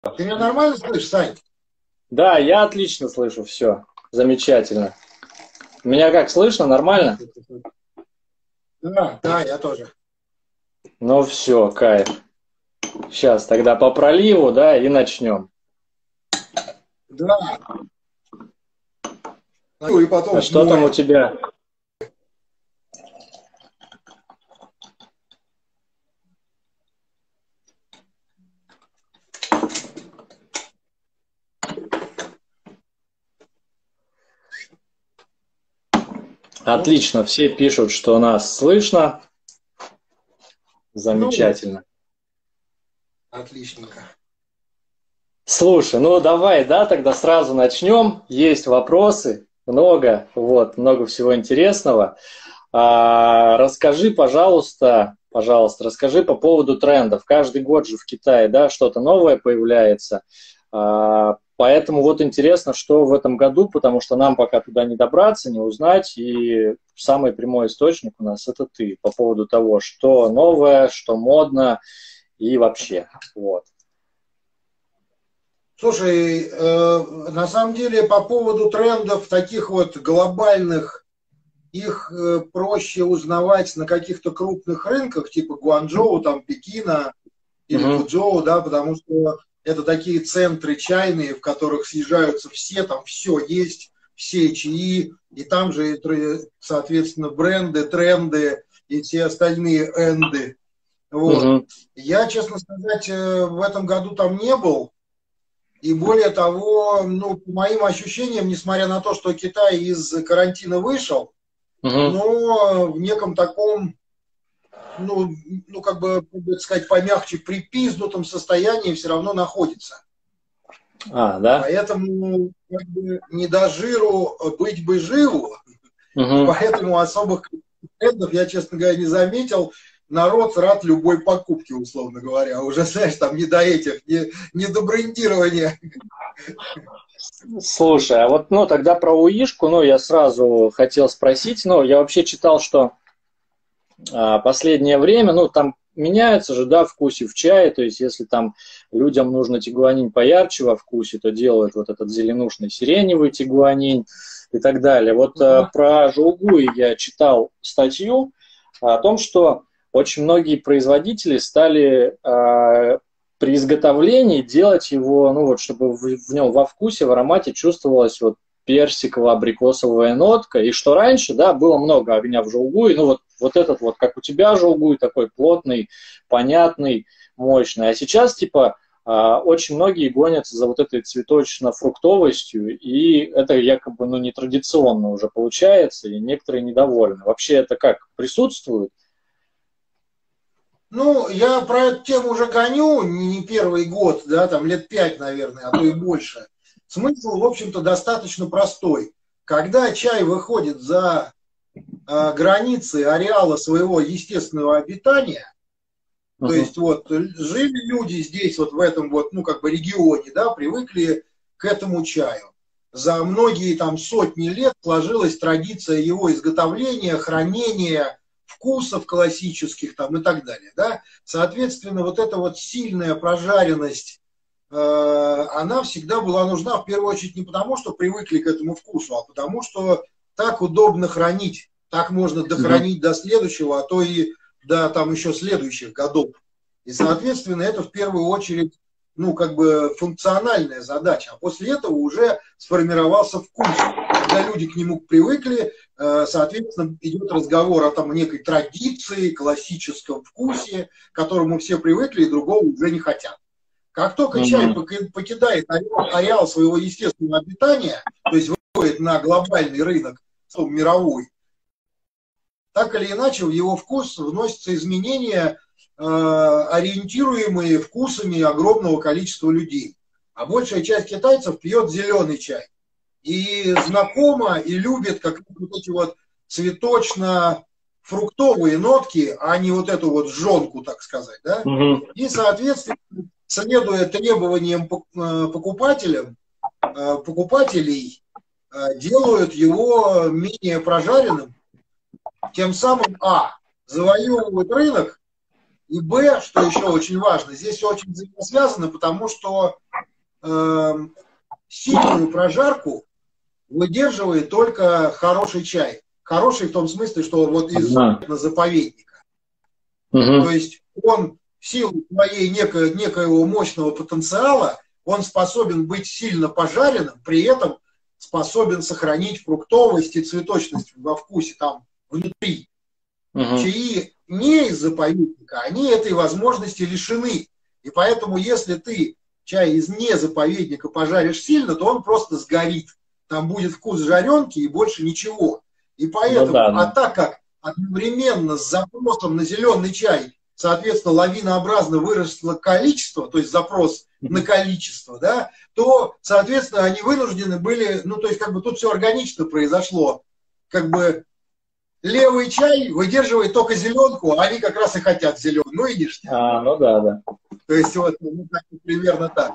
Ты меня нормально слышишь, Сань? Да, я отлично слышу все. Замечательно. Меня как слышно? Нормально? Да, да, я тоже. Ну все, кайф. Сейчас тогда по проливу, да, и начнем. Да. Ну и А потом в что там у море. тебя? Ну, Отлично, все пишут, что нас слышно. ну, Замечательно. отличненько. Слушай, ну давай, да, тогда сразу начнем. Есть вопросы, много всего интересного. Расскажи, расскажи по поводу трендов. Каждый год же в Китае, да, что-то новое появляется. Поэтому вот интересно, что в этом году, потому что нам пока туда не добраться, не узнать. И самый прямой источник у нас это ты по поводу того, что новое, что модно и вообще. Вот. Слушай, на самом деле по поводу трендов таких вот глобальных, их проще узнавать на каких-то крупных рынках, типа Гуанчжоу, там, Пекина или Угу, Фучжоу, да, потому что это такие центры чайные, в которых съезжаются все, там все есть, все чаи, и там же, соответственно, бренды, тренды и все остальные энды. Вот. угу, Я, честно сказать, в этом году там не был, и более того, ну, по моим ощущениям, несмотря на то, что Китай из карантина вышел, угу. но в неком таком, ну, ну как бы, сказать, помягче, припизднутом состоянии все равно находится. Да? Поэтому как бы, не до жиру быть бы живу, и Угу. поэтому особых трендов я, честно говоря, не заметил. Народ рад любой покупке, условно говоря. Уже, знаешь, там не до этих, не до брендирования. Слушай, а вот, ну, тогда про УИшку, ну, я сразу хотел спросить, ну, я вообще читал, что последнее время, ну, там меняются же, да, вкусы в чае, то есть если там людям нужно тигуанин поярче во вкусе, то делают вот этот зеленушный сиреневый тигуанин и так далее. Вот про жулгуи я читал статью о том, что очень многие производители стали при изготовлении делать его, ну вот, чтобы в нем во вкусе, в аромате чувствовалась вот персиково-абрикосовая нотка, и что раньше, да, было много огня в желгуе, ну вот этот вот, как у тебя желгуй, такой плотный, понятный, мощный, а сейчас, типа, очень многие гонятся за вот этой цветочно-фруктовостью, и это якобы, ну, нетрадиционно уже получается, и некоторые недовольны. Вообще это как, присутствует? Ну, я про эту тему уже гоню не первый год, да, там лет 5, наверное, а то и больше. Смысл, в общем-то, достаточно простой. Когда чай выходит за границы ареала своего естественного обитания, то Угу, есть вот жили люди здесь, вот в этом вот, ну, как бы регионе, да, привыкли к этому чаю. За многие там сотни лет сложилась традиция его изготовления, хранения, вкусов классических там и так далее, да. Соответственно, вот эта вот сильная прожаренность, она всегда была нужна в первую очередь не потому, что привыкли к этому вкусу, а потому что так удобно хранить, так можно угу, дохранить до следующего, а то и до там еще следующих годов. И, соответственно, это в первую очередь, ну, как бы функциональная задача. А после этого уже сформировался вкус. Когда люди к нему привыкли, соответственно, идет разговор о там некой традиции, классическом вкусе, к которому все привыкли и другого уже не хотят. Как только чай угу, покидает ареал своего естественного обитания, то есть выходит на глобальный рынок, мировой, так или иначе в его вкус вносятся изменения, ориентируемые вкусами огромного количества людей. А большая часть китайцев пьет зеленый чай. И знакома, и любит как вот эти вот цветочно-фруктовые нотки, а не вот эту вот жонку, так сказать. Да? угу. И, соответственно, следуя требованиям покупателей, делают его менее прожаренным, тем самым, завоевывают рынок И Б, что еще очень важно, здесь все очень взаимосвязано, потому что сильную прожарку выдерживает только хороший чай. Хороший в том смысле, что вот из заповедника. То есть он в силу своей некоего мощного потенциала, он способен быть сильно пожаренным, при этом способен сохранить фруктовость и цветочность во вкусе там внутри. Чаи не из заповедника, они этой возможности лишены. И поэтому, если ты чай из незаповедника пожаришь сильно, то он просто сгорит. Там будет вкус жаренки и больше ничего. И поэтому, а так как одновременно с запросом на зеленый чай, соответственно, лавинообразно выросло количество, то есть запрос на количество, да, то, соответственно, они вынуждены были, ну, то есть, как бы тут все органично произошло. Как бы левый чай выдерживает только зеленку, а они как раз и хотят зеленую, ну и ништяк. Ну да. То есть, вот, ну, примерно так.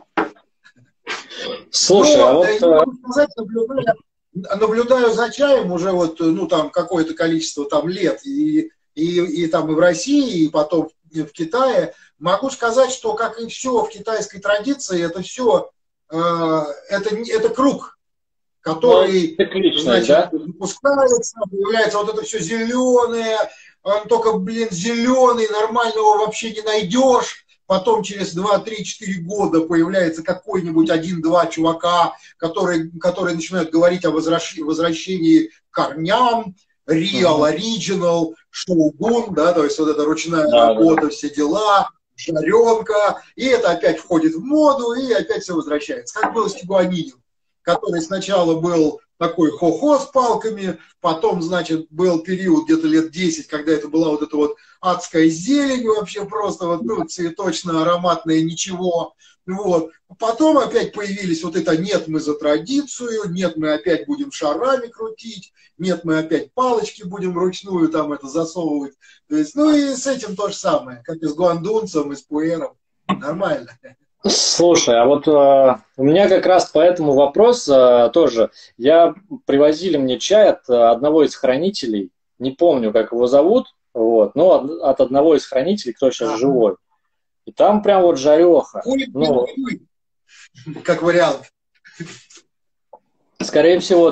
Слушай, но, а вот... Я могу сказать, наблюдаю за чаем уже вот, ну, там, какое-то количество там лет, и там и в России, и потом в Китае, могу сказать, что, как и все в китайской традиции, это все, это круг, который, значит, да? Выпускается, появляется вот это все зеленое, он только, зеленый, нормального вообще не найдешь. Потом через 2-3-4 года появляется какой-нибудь 1-2 чувака, которые начинают говорить о возвращении к корням, Real, Original, Shogun, да, то есть вот эта ручная работа, все дела, жаренка, и это опять входит в моду, и опять все возвращается. Как было с тигуанинем, который сначала был такой хо-хо с палками, потом, значит, был период где-то лет 10, когда это была вот эта вот адская зелень вообще просто, вот, ну, цветочно-ароматное ничего. Вот. Потом опять появились вот это «нет, мы за традицию», «нет, мы опять будем шарами крутить», «нет, мы опять палочки будем вручную там это засовывать». То есть, ну и с этим то же самое, как и с гуандунцем, и с пуэром. Нормально. Слушай, а вот у меня как раз по этому вопрос тоже. Привозили мне чай от одного из хранителей, не помню, как его зовут, вот, но от одного из хранителей, кто сейчас живой. И там прям вот жареха. Как вариант. Скорее всего,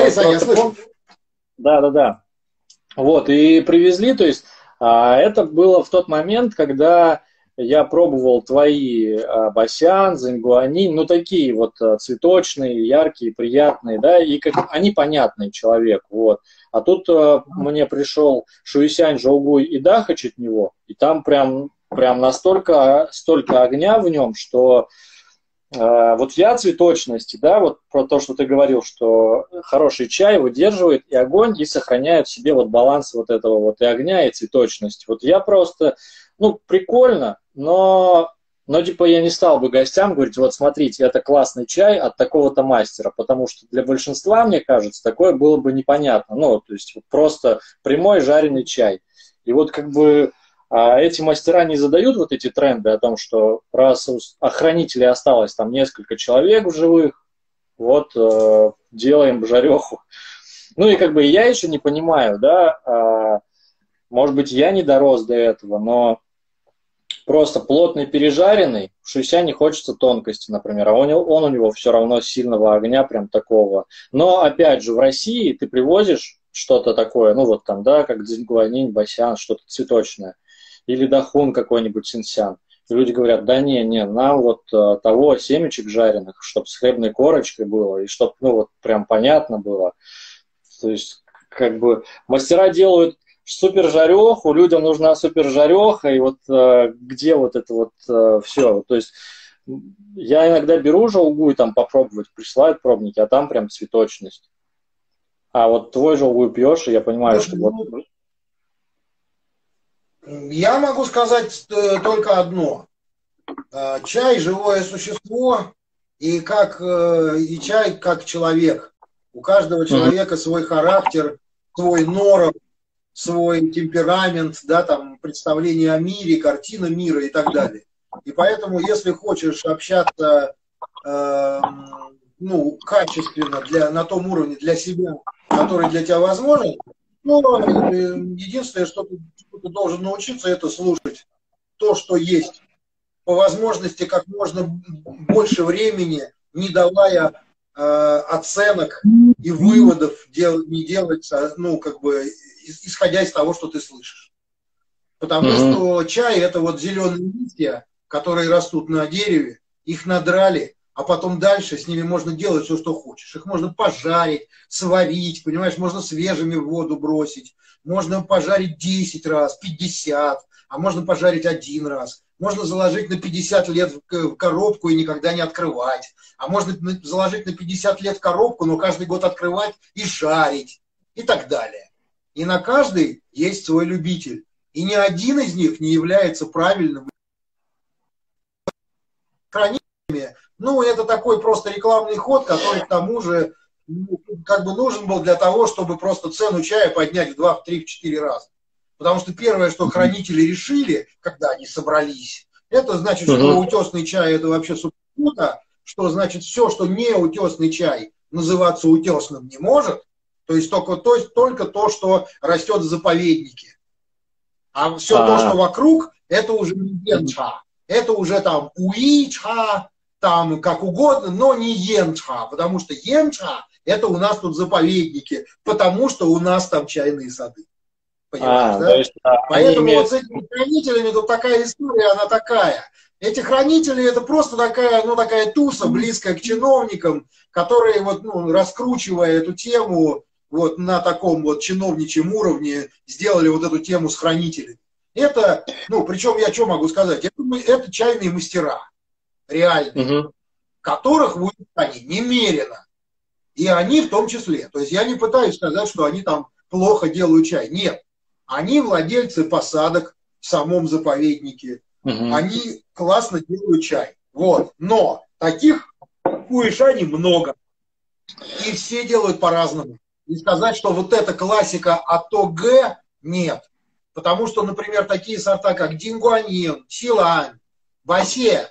да. Вот, и привезли, то есть это было в тот момент, когда я пробовал твои басян, зингуанинь, ну такие вот цветочные, яркие, приятные, да, и они понятные человеку, вот. А тут мне пришел Шуйсянь, Жоугуй и Дахач от него, и там прям столько огня в нем, что вот я цветочности, да, вот про то, что ты говорил, что хороший чай выдерживает и огонь, и сохраняет в себе вот баланс вот этого вот и огня, и цветочности. Вот я просто, ну, прикольно, но типа я не стал бы гостям говорить, вот смотрите, это классный чай от такого-то мастера, потому что для большинства, мне кажется, такое было бы непонятно. Ну, то есть вот просто прямой жареный чай. И вот как бы эти мастера не задают вот эти тренды о том, что раз у охранителей осталось там несколько человек в живых, вот делаем жареху. Ну и как бы я еще не понимаю, да, может быть, я не дорос до этого, но просто плотный пережаренный, в Шуйсяне хочется тонкости, например, а он у него все равно сильного огня, прям такого. Но, опять же, в России ты привозишь что-то такое, ну вот там, да, как дзингуанинь, басян, что-то цветочное, или дахун какой-нибудь синсян. И люди говорят, да не, нам вот того семечек жареных, чтобы с хлебной корочкой было, и чтобы, ну вот, прям понятно было. То есть, как бы, мастера делают супер жареху, людям нужна супер жареха, и вот где вот это вот все. То есть я иногда беру желгуй там попробовать, присылают пробники, а там прям цветочность. А вот твой желгуй пьешь, и я понимаю, что вот... Я могу сказать только одно. Чай – живое существо, и чай как человек. У каждого человека свой характер, свой норов, свой темперамент, да, там, представление о мире, картина мира и так далее. И поэтому, если хочешь общаться качественно, на том уровне для себя, который для тебя возможен, единственное, что ты должен научиться, это слушать то, что есть, по возможности как можно больше времени, не давая оценок и выводов не делать, ну, как бы, исходя из того, что ты слышишь. Потому что чай – это вот зеленые листья, которые растут на дереве, их надрали, а потом дальше с ними можно делать все, что хочешь. Их можно пожарить, сварить, понимаешь, можно свежими в воду бросить, можно пожарить 10 раз, 50, а можно пожарить 1 раз. Можно заложить на 50 лет в коробку и никогда не открывать. А можно заложить на 50 лет в коробку, но каждый год открывать и жарить. И так далее. И на каждый есть свой любитель. И ни один из них не является правильным. Хранителями, ну, это такой просто рекламный ход, который к тому же как бы нужен был для того, чтобы просто цену чая поднять в 2, в 3, в 4 раза. Потому что первое, что хранители решили, когда они собрались, это значит, что утесный чай это вообще супер круто, что значит все, что не утесный чай, называться утесным не может, то есть только то, что растет в заповеднике. А все то, что вокруг, это уже не янча, это уже там уича, там как угодно, но не янча, потому что янча это у нас тут заповедники, потому что у нас там чайные сады. Понимаешь, да? Есть, поэтому вот с этими хранителями тут такая история, она такая. Эти хранители это просто такая, ну, такая туса, близкая к чиновникам, которые вот, ну, раскручивая эту тему вот на таком вот чиновничьем уровне, сделали вот эту тему с хранителями. Это, ну, причем я что могу сказать? Это чайные мастера, реальные, которых в Узбекистане немерено. И они в том числе. То есть я не пытаюсь сказать, что они там плохо делают чай. Нет. Они владельцы посадок в самом заповеднике. Они классно делают чай. Вот. Но таких уишаний много. И все делают по-разному. И сказать, что вот эта классика АТО-Г, нет. Потому что, например, такие сорта, как Дингуанин, Силань, Басе,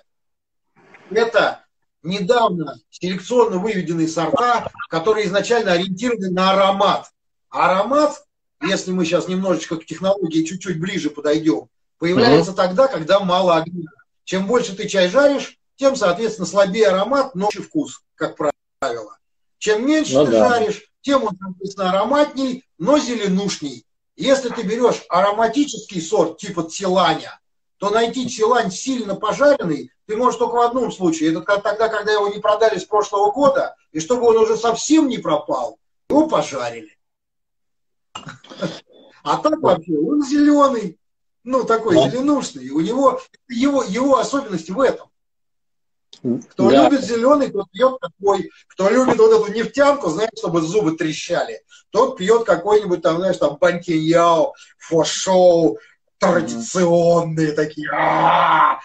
это недавно селекционно выведенные сорта, которые изначально ориентированы на аромат. Аромат, если мы сейчас немножечко к технологии чуть-чуть ближе подойдем, появляется тогда, когда мало огня. Чем больше ты чай жаришь, тем, соответственно, слабее аромат, но вкус, как правило. Чем меньше ты жаришь, тем он, соответственно, ароматней, но зеленушней. Если ты берешь ароматический сорт типа циланя, то найти цилань сильно пожаренный ты можешь только в одном случае. Это тогда, когда его не продали с прошлого года, и чтобы он уже совсем не пропал, его пожарили. А так вообще он зеленый, ну такой зеленушный. У него его особенность в этом. Кто любит зеленый, тот пьет такой. Кто любит вот эту нефтянку, знаешь, чтобы зубы трещали, тот пьет какой-нибудь там, знаешь, там бантиньяо, фошоу, традиционные такие. Да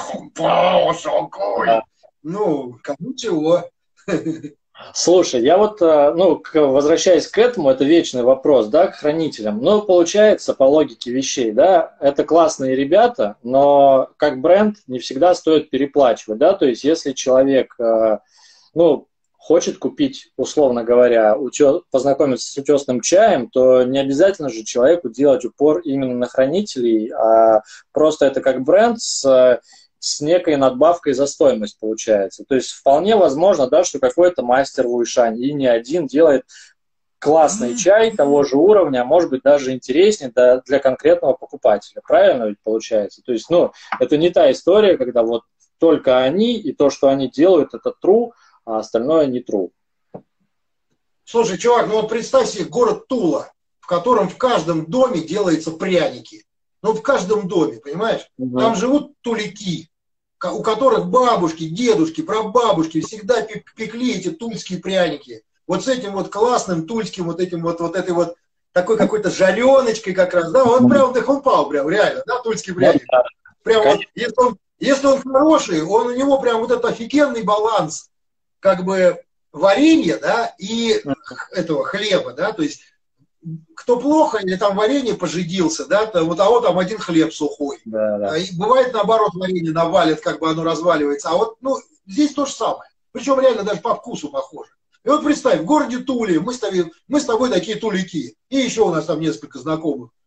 ну, кому чего. Слушай, я вот, ну, возвращаясь к этому, это вечный вопрос, да, к хранителям. Ну, получается, по логике вещей, да, это классные ребята, но как бренд не всегда стоит переплачивать, да, то есть если человек, ну, хочет купить, условно говоря, познакомиться с утесным чаем, то не обязательно же человеку делать упор именно на хранителей, а просто это как бренд с некой надбавкой за стоимость получается. То есть вполне возможно, да, что какой-то мастер в Уишане и не один делает классный чай того же уровня, а может быть даже интереснее для конкретного покупателя. Правильно ведь получается? То есть, ну, это не та история, когда вот только они и то, что они делают, это true, а остальное не true. Слушай, чувак, ну вот представь себе город Тула, в котором в каждом доме делаются пряники. Ну, в каждом доме, понимаешь? Там живут туляки, у которых бабушки, дедушки, прабабушки всегда пекли эти тульские пряники. Вот с этим вот классным тульским вот этим вот этой вот такой какой-то жареночкой как раз, да, он прям дыхомпал, прям реально, да, тульский пряник. Прям вот, если он хороший, у него прям вот этот офигенный баланс, как бы варенья, да, и этого хлеба, да, то есть кто плохо, или там варенье пожидился, да, то вот, а вот там один хлеб сухой. Да. И бывает наоборот, варенье навалит, как бы оно разваливается. А вот, ну, здесь то же самое. Причем реально даже по вкусу похоже. И вот представь, в городе Туле мы с тобой такие туляки. И еще у нас там несколько знакомых.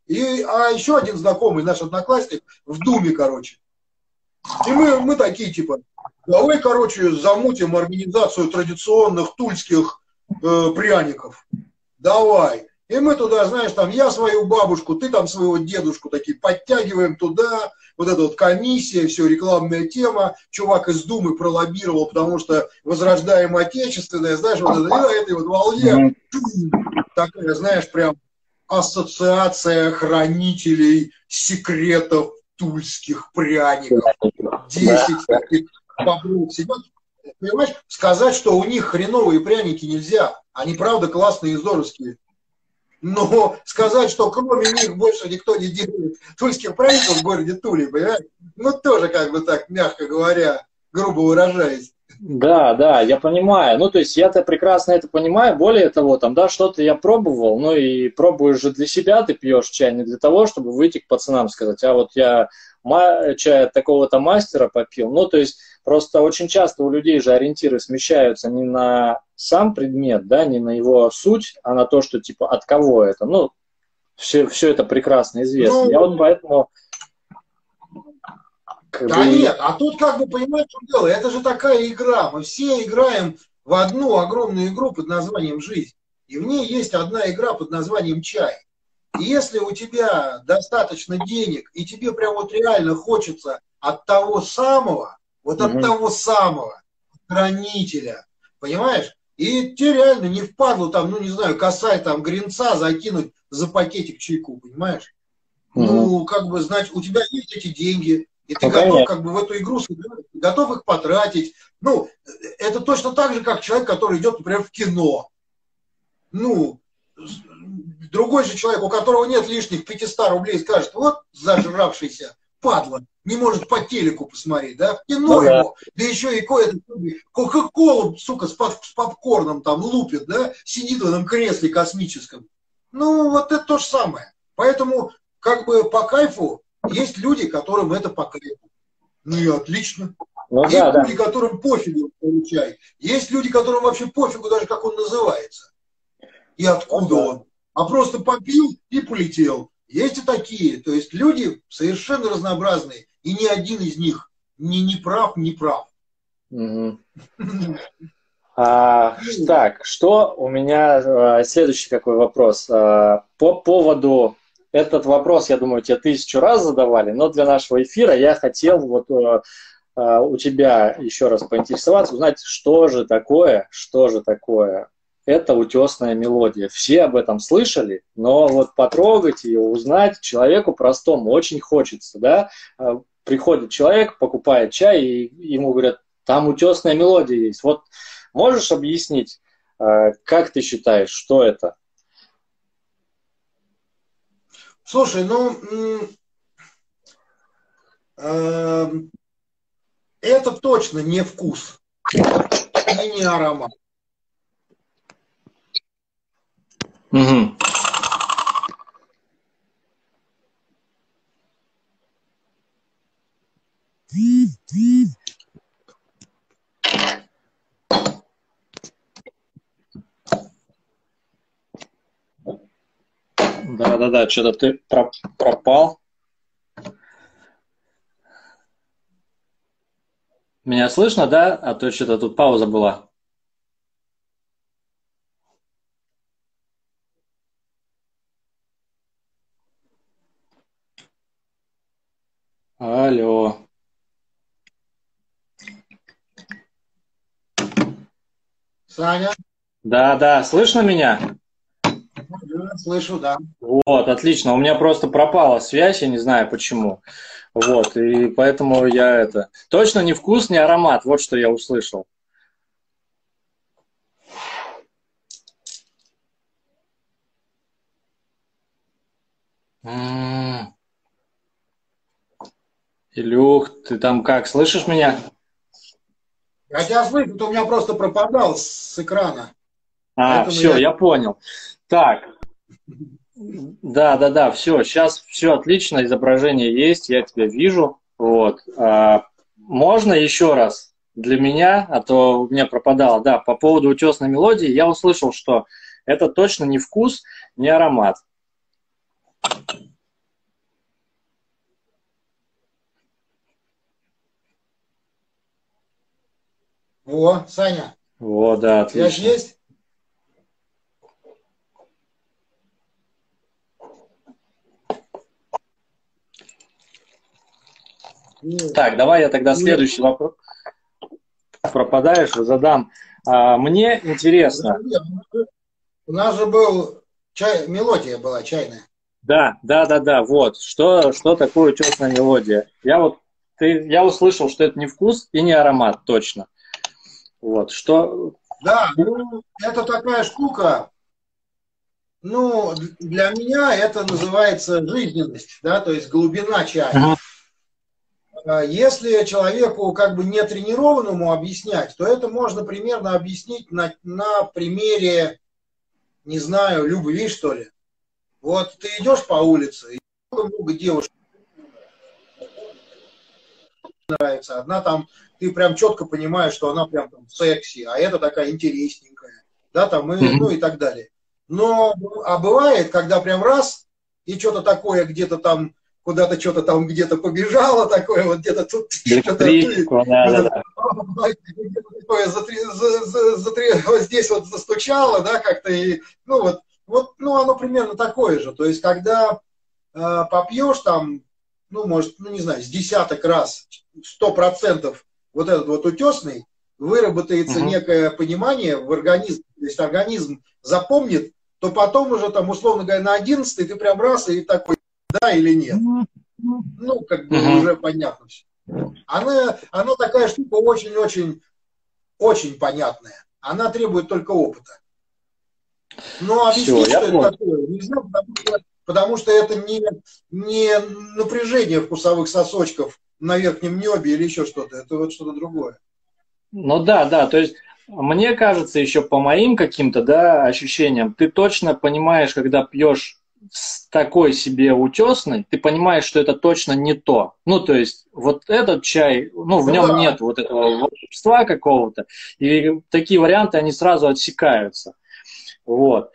А еще один знакомый, наш одноклассник, в Думе, короче. И мы такие, типа, давай, короче, замутим организацию традиционных тульских пряников. Давай. И мы туда, знаешь, там я свою бабушку, ты там своего дедушку, такие подтягиваем туда, вот эта вот комиссия, все, рекламная тема, чувак из Думы пролоббировал, потому что возрождаем отечественное, знаешь, вот это, на этой вот волне, такая, знаешь, прям ассоциация хранителей секретов тульских пряников. 10 таких бобров сидят. Понимаешь, сказать, что у них хреновые пряники нельзя, они правда классные и здоровские. Но сказать, что кроме них больше никто не делает тульских праздников в городе Туле, понимаешь? Ну, тоже как бы так, мягко говоря, грубо выражаясь. Да, да, я понимаю. Ну, то есть я-то прекрасно это понимаю. Более того, там, да, что-то я пробовал, ну и пробуешь же для себя, ты пьешь чай не для того, чтобы выйти к пацанам сказать, а вот я чай от такого-то мастера попил. Ну, то есть просто очень часто у людей же ориентиры смещаются не на сам предмет, да, не на его суть, а на то, что типа от кого это. Ну, все это прекрасно известно. Ну, я вот поэтому... Да нет, а тут как бы, понимаешь, что дело, это же такая игра, мы все играем в одну огромную игру под названием «Жизнь», и в ней есть одна игра под названием «Чай». И если у тебя достаточно денег, и тебе прям вот реально хочется от того самого, вот от того самого хранителя, понимаешь, и тебе реально не впадло там, ну не знаю, косарь там гринца закинуть за пакетик чайку, понимаешь? Ну, как бы, значит, у тебя есть эти деньги, и ты готов как бы в эту игру сыграть, готов их потратить. Ну, это точно так же, как человек, который идет, например, в кино. Ну, другой же человек, у которого нет лишних 500 рублей, скажет, вот зажравшийся падла, не может по телеку посмотреть, да, в кино его, да еще и кока-колу, сука, с попкорном там лупит, да, сидит в этом кресле космическом. Ну, вот это то же самое. Поэтому, как бы по кайфу, есть люди, которым это по кайфу. Ну и отлично. Ну, есть люди, которым пофигу получай. Есть люди, которым вообще пофигу даже, как он называется. И откуда он. А просто попил и полетел. Есть и такие. То есть люди совершенно разнообразные. И ни один из них не прав, не прав. Так, что у меня следующий какой вопрос. По поводу... Этот вопрос, я думаю, тебе 1000 раз задавали, но для нашего эфира я хотел вот у тебя еще раз поинтересоваться, узнать, что же такое эта утесная мелодия. Все об этом слышали, но вот потрогать ее, узнать человеку простому очень хочется, да? Приходит человек, покупает чай, и ему говорят, там утесная мелодия есть. Вот можешь объяснить, как ты считаешь, что это? Слушай, ну, это точно не вкус и не аромат. Да, что-то ты пропал. Меня слышно, да? А то что-то тут пауза была. Алло. Саня? Да, слышно меня? Слышу, да. Вот, отлично. У меня просто пропала связь, я не знаю почему. Вот, и поэтому я это... Точно не вкус, не аромат, вот что я услышал. Илюх, ты там как, слышишь меня? Я тебя слышу, ты у меня просто пропадал с экрана. Все, я понял. Так, да, все, сейчас все отлично, изображение есть, я тебя вижу. Вот. Можно еще раз для меня, а то у меня пропадало, да, по поводу утесной мелодии, я услышал, что это точно не вкус, не аромат. Во, Саня, О, да, связь отлично. есть? Ну, Так, давай я тогда или- следующий вопрос. Пропадаешь, задам. Мне интересно. подожди, у нас же был мелодия была чайная. Да, да, да, да, вот. Что такое утесная мелодия? Я услышал, что это не вкус и не аромат, точно. Вот, что... Да, ну, это такая штука, ну, для меня это называется жизненность, да, то есть глубина чая. Мгм. Если человеку как бы не тренированному объяснять, то это можно примерно объяснить на примере, не знаю, любви, что ли. Вот ты идешь по улице, и много девушек нравится. Одна там, ты прям четко понимаешь, что она прям там секси, а эта такая интересненькая, да, там, и, ну Мгм. и так далее. Но, а бывает, когда прям раз, и что-то такое где-то там, куда-то что-то там где-то побежало, такое вот где-то тут что-то ты, Электричество, да, да, вот да. такое вот здесь вот застучало, да, как-то, и, ну вот, ну оно примерно такое же. То есть, когда попьешь там, ну, может, ну, не знаю, с десяток раз, 100% вот этот вот утесный, выработается Мгм. некое понимание в организме, то есть организм запомнит, то потом уже там, условно говоря, на 11 ты прям раз и такой, да или нет. Ну, как бы Мгм. уже понятно все. Она такая штука очень-очень очень понятная. Она требует только опыта. Но Все, объяснить, я что это понял. такое, нельзя, потому что это не напряжение вкусовых сосочков на верхнем небе или еще что-то. Это вот что-то другое. Ну да, да, то есть мне кажется, еще по моим каким-то, да, ощущениям, ты точно понимаешь, когда пьешь такой себе утесный, ты понимаешь, что это точно не то. Ну, то есть вот этот чай, ну, в Ну нем да. нет вот этого волшебства какого-то, и такие варианты, они сразу отсекаются. Вот.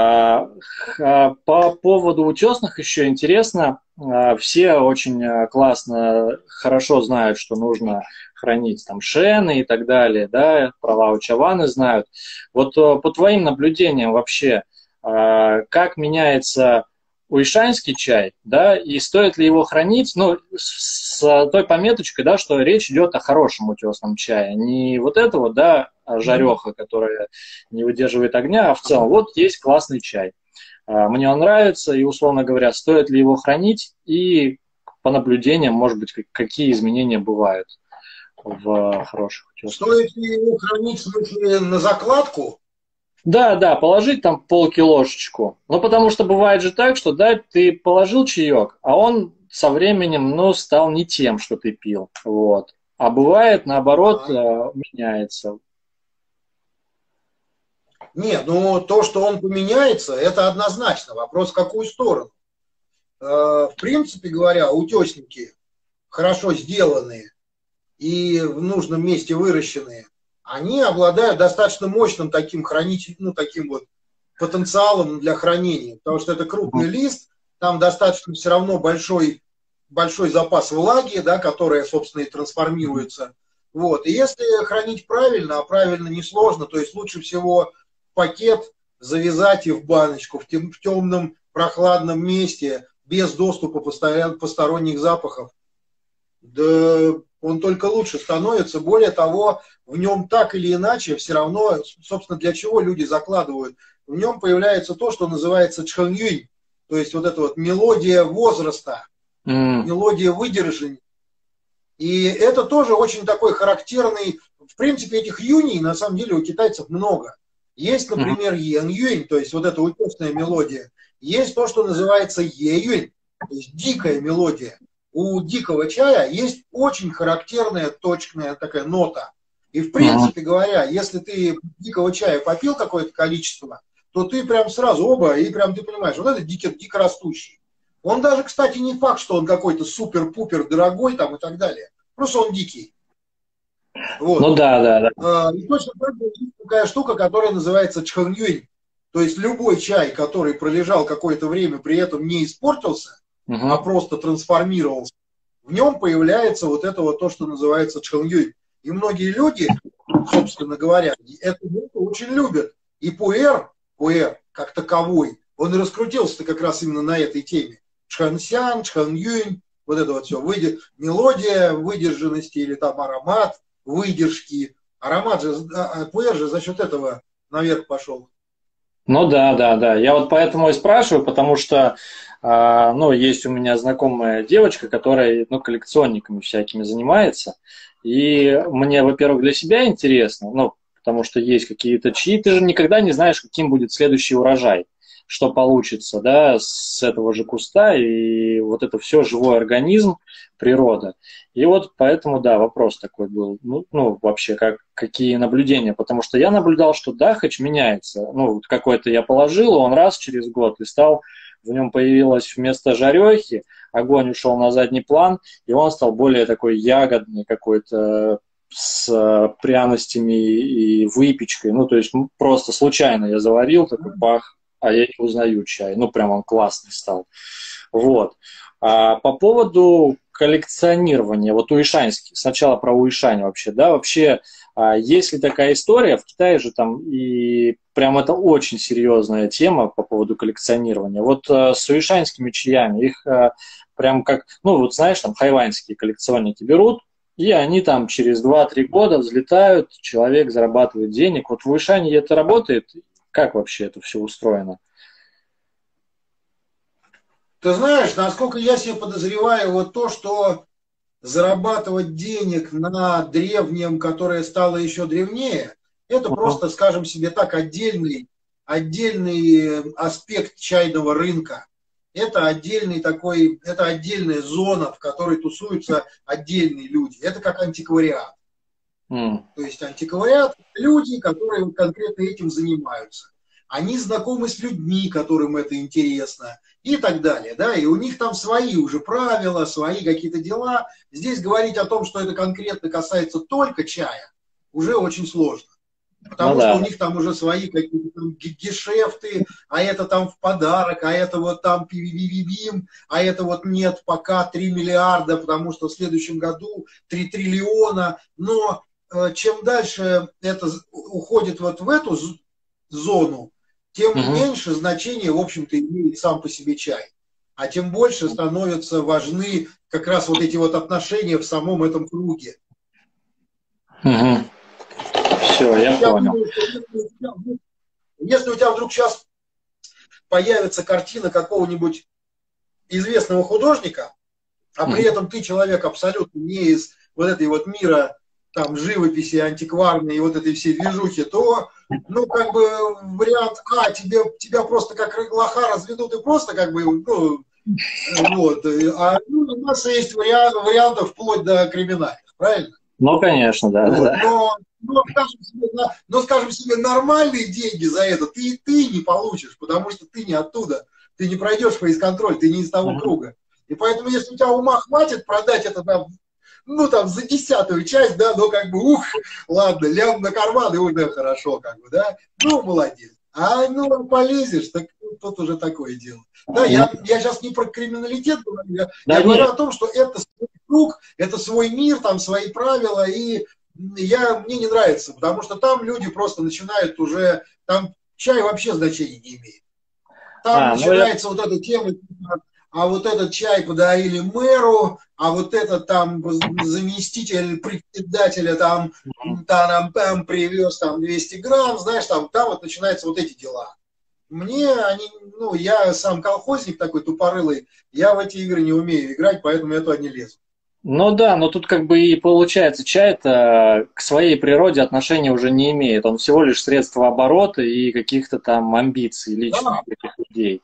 По поводу утесных еще интересно, все очень классно, хорошо знают, что нужно хранить там шены и так далее, да, права учаваны знают. Вот по твоим наблюдениям вообще, как меняется уишанский чай, да, и стоит ли его хранить, ну, с той пометочкой, да, что речь идет о хорошем утесном чае, не вот это вот, да, жареха, которая не выдерживает огня, а в целом вот есть классный чай. Мне он нравится, и, условно говоря, стоит ли его хранить, и по наблюдениям, может быть, какие изменения бывают в хороших утесах. Стоит ли его хранить, в смысле, на закладку? Да, да, положить там полкилошечку. Ну, потому что бывает же так, что, да, ты положил чаек, а он со временем, ну, стал не тем, что ты пил. Вот. А бывает, наоборот, Ага. меняется. Нет, ну то, что он поменяется, это однозначно. Вопрос, в какую сторону. В принципе говоря, утесники хорошо сделанные и в нужном месте выращенные, они обладают достаточно мощным таким хранителем, ну, таким вот потенциалом для хранения, потому что это крупный лист, там достаточно все равно большой запас влаги, да, которая, собственно, и трансформируется. Вот. И если хранить правильно, а правильно несложно, то есть лучше всего пакет завязать и в баночку в темном прохладном месте, без доступа посторонних запахов. Да он только лучше становится. Более того, в нем так или иначе все равно, собственно, для чего люди закладывают, в нем появляется то, что называется чханьюнь, то есть вот эта вот мелодия возраста, М, мелодия выдержания. И это тоже очень такой характерный, в принципе, этих юней на самом деле у китайцев много. Есть, мгм, например, ян-юнь, то есть вот эта утесная мелодия. Есть то, что называется е-юнь, то есть дикая мелодия. У дикого чая есть очень характерная точная такая нота. И в мгм. принципе говоря, если ты дикого чая попил какое-то количество, то ты прям сразу оба, и прям ты понимаешь, вот это дикорастущий. Он даже, кстати, не факт, что он какой-то супер-пупер дорогой там и так далее. Просто он дикий. Ну Вот. да, да, да. И точно так же есть такая штука, которая называется чханьюнь. То есть любой чай, который пролежал какое-то время, при этом не испортился, а Мгм. просто трансформировался, в нем появляется вот это вот то, что называется чханьюнь. И многие люди собственно говоря. Эту группу очень любят. И Пуэр как таковой, он и раскрутился как раз именно на этой теме. Чхансян, Чханьюнь, вот это вот все. Мелодия выдержанности или там аромат выдержки. Аромат же, Пуэр же за счет этого наверх пошел. Ну да, да, да. Я вот поэтому и спрашиваю, потому что, ну, есть у меня знакомая девочка, которая, ну, коллекционниками всякими занимается. И мне, во-первых, для себя интересно, ну, потому что есть какие-то чаи. Ты же никогда не знаешь, каким будет следующий урожай, что получится, да, с этого же куста. И вот это все живой организм, природа. И вот поэтому, да, вопрос такой был, ну вообще, какие наблюдения, потому что я наблюдал, что Дахач меняется, ну, вот какой-то я положил, он раз через год и стал, в нем появилось вместо жарехи, огонь ушел на задний план, и он стал более такой ягодный какой-то, с пряностями и выпечкой, ну, то есть просто случайно я заварил такой пах, а я не узнаю чай, ну, прям он классный стал, вот. А по поводу коллекционирования, вот уишаньский, сначала про уишань вообще, да, вообще, есть ли такая история, в Китае же там и прям это очень серьезная тема по поводу коллекционирования, вот с уишаньскими чаями, их прям как, ну вот знаешь, там хайваньские коллекционники берут, и они там через 2-3 года взлетают, человек зарабатывает денег, вот в Уишане это работает, как вообще это все устроено? Ты знаешь, насколько я себе подозреваю, вот то, что зарабатывать денег на древнем, которое стало еще древнее, это просто, скажем себе так, отдельный аспект чайного рынка. Это это отдельная зона, в которой тусуются отдельные люди. Это как антиквариат. То есть антиквариат – люди, которые конкретно этим занимаются. Они знакомы с людьми, которым это интересно, и так далее. Да? И у них там свои уже правила, свои какие-то дела. Здесь говорить о том, что это конкретно касается только чая, уже очень сложно. Потому что у них там уже свои какие-то там гешефты, а это там в подарок, а это вот там пивививим, а это вот нет, пока 3 миллиарда, потому что в следующем году 3 триллиона. Но чем дальше это уходит вот в эту зону, тем меньше значения, в общем-то, имеет сам по себе чай. А тем больше становятся важны как раз вот эти вот отношения в самом этом круге. Все, я понял. Если у тебя вдруг сейчас появится картина какого-нибудь известного художника, а при этом ты человек абсолютно не из вот этой вот мира там живописи антикварной и вот этой всей движухи, то, ну, как бы вариант тебя просто как лоха разведут и просто как бы, ну, вот, а ну, у нас есть вариантов вплоть до криминальных, правильно? Ну, конечно, да. Вот, да. Но, скажем себе, нормальные деньги за это ты не получишь, потому что ты не оттуда, ты не пройдешь фейс-контроль, ты не из того круга. И поэтому, если у тебя ума хватит продать это там, ну, там, за 10-ю часть, да, ну, как бы, ладно, лям на карман, и уже хорошо, как бы, да, ну, молодец. А, ну, полезешь, так тут уже такое дело. Да, я сейчас не про криминалитет говорю, я говорю о том, что это свой круг, это свой мир, там, свои правила, и мне не нравится, потому что там люди просто начинают уже, там чай вообще значения не имеет. Там начинается вот эта тема, а вот этот чай подарили мэру, а вот этот там заместитель председателя там привез там 200 грамм, знаешь, там вот начинаются вот эти дела. Я сам колхозник такой тупорылый, я в эти игры не умею играть, поэтому я туда не лезу. Ну да, но тут как бы и получается, чай-то к своей природе отношения уже не имеет. Он всего лишь средство оборота и каких-то там амбиций личных этих людей.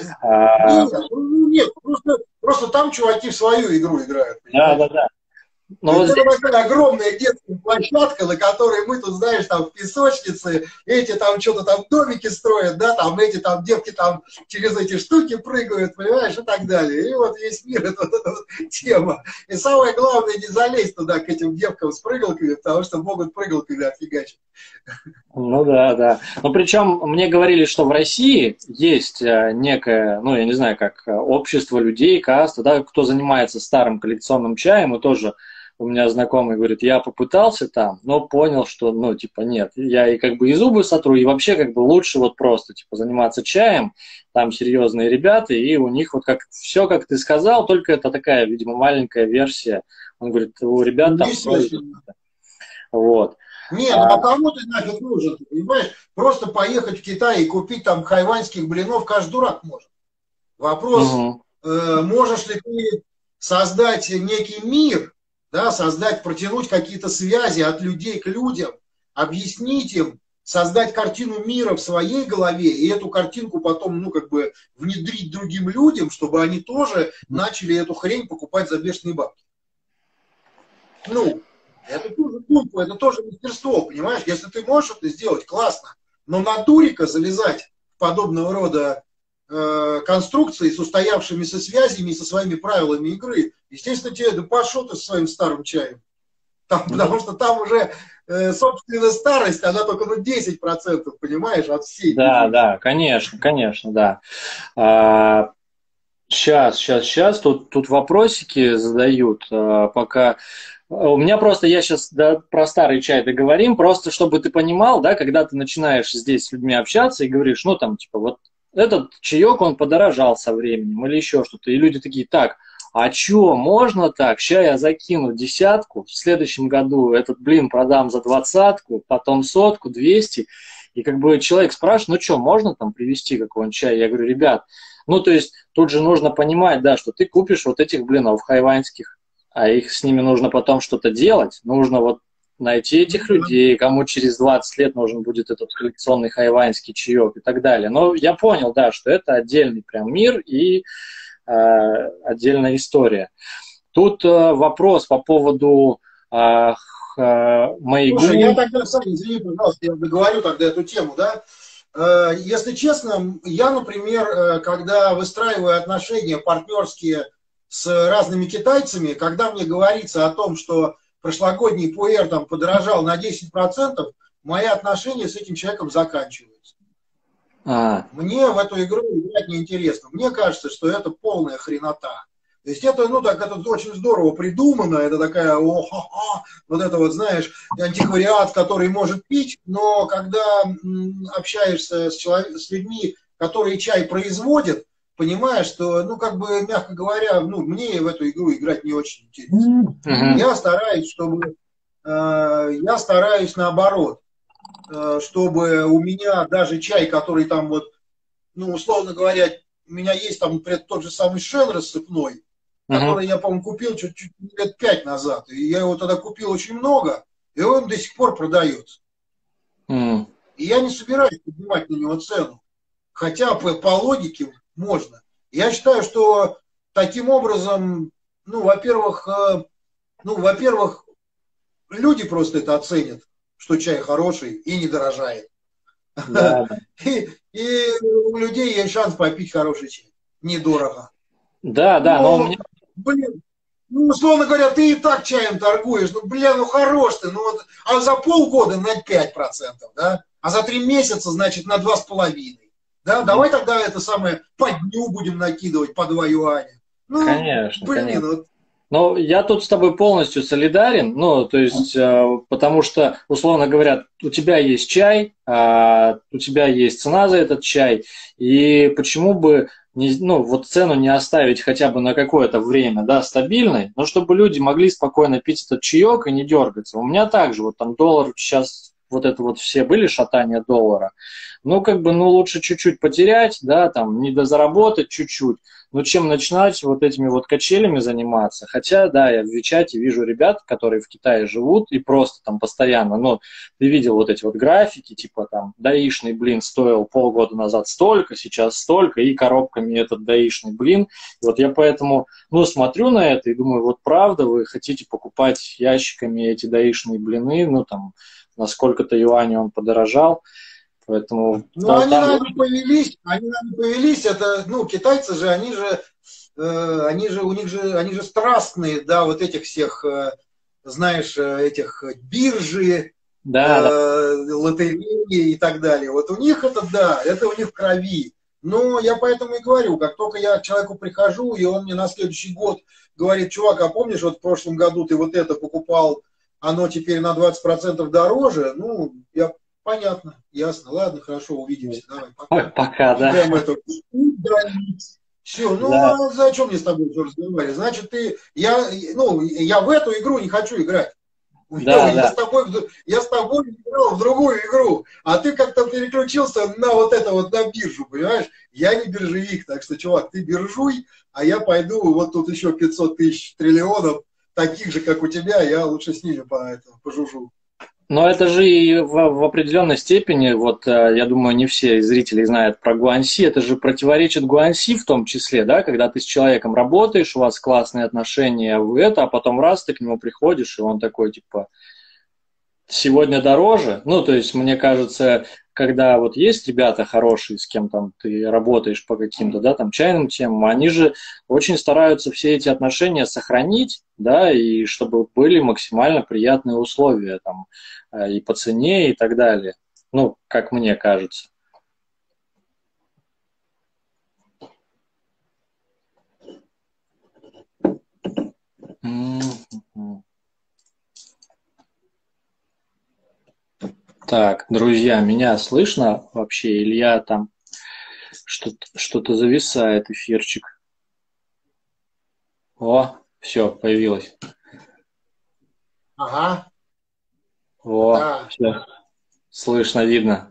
Нет, просто там чуваки в свою игру играют. Да. Это такая огромная детская площадка, на которой мы тут, знаешь, там в песочнице, эти там что-то там домики строят, да, там эти там девки там через эти штуки прыгают, понимаешь, и так далее. И вот весь мир, это вот тема. И самое главное, не залезть туда к этим девкам с прыгалками, потому что могут прыгалками отфигачить. Ну да. Но причем мне говорили, что в России есть некое, ну я не знаю, как общество людей, каста, да, кто занимается старым коллекционным чаем и тоже у меня знакомый говорит, я попытался там, но понял, что, ну, типа, нет, я и как бы и зубы сотру, и вообще как бы лучше вот просто, типа, заниматься чаем, там серьезные ребята, и у них вот как все, как ты сказал, только это такая, видимо, маленькая версия. Он говорит, у ребят там Естественно. вот. Не, ну а кому ты нафиг нужен, ты понимаешь? Просто поехать в Китай и купить там хайваньских блинов каждый дурак может. Вопрос, Угу. можешь ли ты создать некий мир, да, создать, протянуть какие-то связи от людей к людям, объяснить им, создать картину мира в своей голове и эту картинку потом, ну, как бы внедрить другим людям, чтобы они тоже начали эту хрень покупать за бешеные бабки. Ну, это тоже тупо, это тоже мастерство, понимаешь? Если ты можешь это сделать, классно. Но на дурика залезать в подобного рода конструкции с устоявшимися связями и со своими правилами игры, естественно, тебе, да пошел ты со своим старым чаем. Там, потому что там уже собственная старость, она только ну, 10%, понимаешь, от всей. Да, да, конечно, конечно, да. Сейчас, тут вопросики задают, пока... У меня просто, я сейчас про старый чай договорим, просто чтобы ты понимал, да, когда ты начинаешь здесь с людьми общаться и говоришь, ну, там, типа, вот этот чаек, он подорожал со временем или еще что-то, и люди такие, так, а что, можно так? Сейчас я закину 10, в следующем году этот блин продам за 20, потом 100, 200, и как бы человек спрашивает, ну что, можно там привезти какой-нибудь чай? Я говорю, ребят, ну, то есть тут же нужно понимать, да, что ты купишь вот этих блинов хайваньских, а их с ними нужно потом что-то делать, нужно вот найти этих людей, кому через 20 лет нужен будет этот коллекционный хайваньский чаек и так далее. Но я понял, да, что это отдельный прям мир и отдельная история. Тут вопрос по поводу Мэйгу. Слушай, я тогда сам, извини, пожалуйста, я договорю тогда эту тему, да. Если честно, я, например, когда выстраиваю отношения партнерские с разными китайцами, когда мне говорится о том, что прошлогодний пуэр там подорожал на 10%, мои отношения с этим человеком заканчиваются. Мне в эту игру играть неинтересно. Мне кажется, что это полная хренота. То есть это, ну так, это очень здорово придумано, это такая, вот это вот, знаешь, антиквариат, который может пить, но когда общаешься с людьми, которые чай производят, понимаешь, что, ну, как бы, мягко говоря, ну, мне в эту игру играть не очень интересно. Я стараюсь наоборот, чтобы у меня даже чай, который там вот, ну, условно говоря, у меня есть там, например, тот же самый Шен рассыпной, который я, по-моему, купил чуть-чуть лет 5 назад. И я его тогда купил очень много, и он до сих пор продается. И я не собираюсь поднимать на него цену. Хотя по логике можно. Я считаю, что таким образом, ну, во-первых, люди просто это оценят, что чай хороший и не дорожает. Да. И у людей есть шанс попить хороший чай. Недорого. Да, да, но у меня... Блин, ну, условно говоря, ты и так чаем торгуешь. Ну, блин, ну хорош ты. Ну, вот, а за полгода на 5%, да? А за 3 месяца, значит, на 2,5%. Да? Давай тогда это самое по дню будем накидывать по 2 юаня. Ну, конечно, блин, конечно. Вот. Ну, я тут с тобой полностью солидарен, ну, то есть, потому что, условно говоря, у тебя есть чай, у тебя есть цена за этот чай, и почему бы ну, вот цену не оставить хотя бы на какое-то время, да, стабильной, но чтобы люди могли спокойно пить этот чаек и не дергаться. У меня также, вот там доллар сейчас, вот это вот все были шатания доллара, ну, как бы, ну, лучше чуть-чуть потерять, да, там, не дозаработать чуть-чуть, но чем начинать вот этими вот качелями заниматься. Хотя, да, я в Вичате вижу ребят, которые в Китае живут и просто там постоянно, ну, ты видел вот эти вот графики, типа там, даишный блин стоил полгода назад столько, сейчас столько, и коробками этот даишный блин. И вот я поэтому, ну, смотрю на это и думаю, вот правда вы хотите покупать ящиками эти даишные блины, ну, там, на сколько-то юаней он подорожал. Поэтому, ну, они, наверное, повелись, это, ну, китайцы же, они же страстные, да, вот этих всех, знаешь, этих биржи, да. лотереи и так далее. Вот у них это, да, это у них в крови. Но я поэтому и говорю, как только я к человеку прихожу, и он мне на следующий год говорит: чувак, а помнишь, вот в прошлом году ты вот это покупал, оно теперь на 20% дороже, ну, я, понятно, ясно, ладно, хорошо, увидимся, давай, Ой, пока. пока, И да. прям это, все, ну, Да. а зачем мне с тобой еще разговаривать? Значит, я в эту игру не хочу играть. Да, Я да. с тобой играл в другую игру, а ты как-то переключился на вот это вот, на биржу, понимаешь? Я не биржевик, так что, чувак, ты биржуй, а я пойду, вот тут еще 500 тысяч триллионов, таких же, как у тебя, я лучше с ними пожужу. Но это же и в определенной степени, вот я думаю, не все зрители знают про Гуанси, это же противоречит Гуанси в том числе, да, когда ты с человеком работаешь, у вас классные отношения, а потом раз ты к нему приходишь, и он такой, типа, сегодня дороже. Ну, то есть, мне кажется, когда вот есть ребята хорошие, с кем там ты работаешь по каким-то, да, там, чайным темам, они же очень стараются все эти отношения сохранить, да, и чтобы были максимально приятные условия, там, и по цене, и так далее. Ну, как мне кажется. Так, друзья, меня слышно вообще? Или я там что-то зависает, эфирчик? О, все, появилось. Ага, О, да. все, слышно, видно.